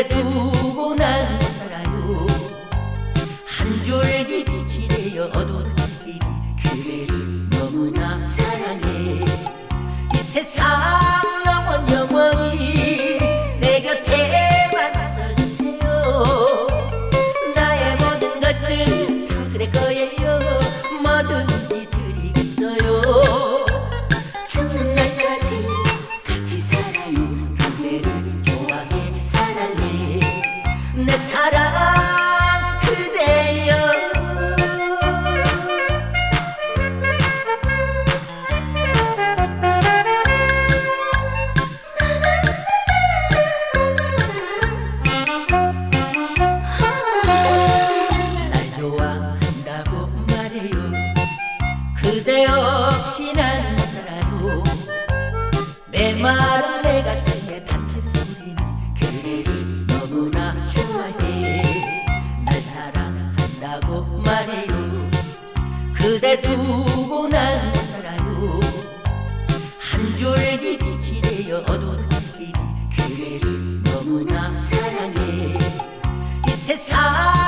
그대 두고 난 살아요. 한 줄기 빛이 되어 어두운 길 그대를 너무나 사랑해. 이 세상 영원히 내 곁에만 있어주세요. 나의 모든 것들 다 그대 거예요. 뭐든지 드리겠어요. 죽는 날까지 같이 살아요. 그대를 좋아해 사랑해. 내 사랑 그대여. 날 좋아한다고 말해요. 그대 없이 난 못 살아요. 메마른 내 가슴에 닿는 우리는 그대를 너무나 좋아해. 날 사랑한다고 말해요. 그대 두고 난 못 살아요. 한 줄기 빛이 되어 어두운 길 그대를 너무나 사랑해. 이 세상